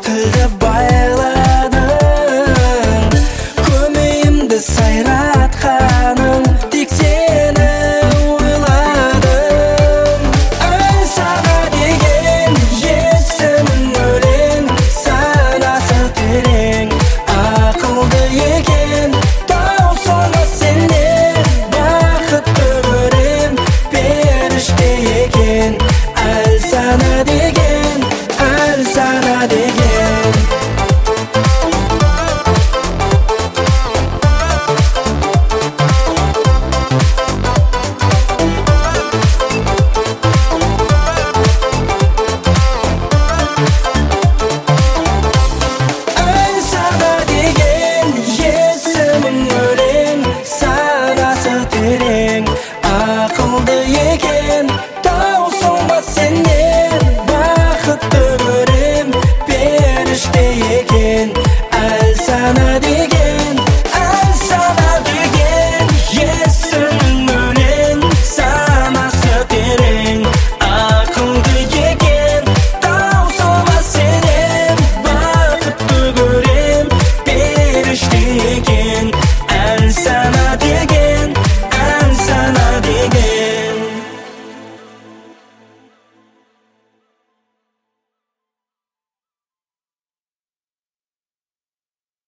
tildi bayladың, көмейімді сайратқаның, тек сені ойладым. Ән сана деген есімің өлең, санасы терең, ақылды екен, таусылмас сенен бақытты көрем, періште екен. Ән сана деген, ән сана деген. Ән сана деген есімің өлең, санасы терең, ақылды екен, таусылмас сенен бақытты көрем, періште екен. Ән сана деген, ән сана деген есімің өлең, санасы терең, ақылды екен, таусылмас сенен бақытты көрем, періште екен. Ән сана деген, ән сана деген.